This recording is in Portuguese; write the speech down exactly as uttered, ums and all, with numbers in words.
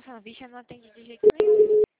Nossa, a bicha não atende de jeito nenhum.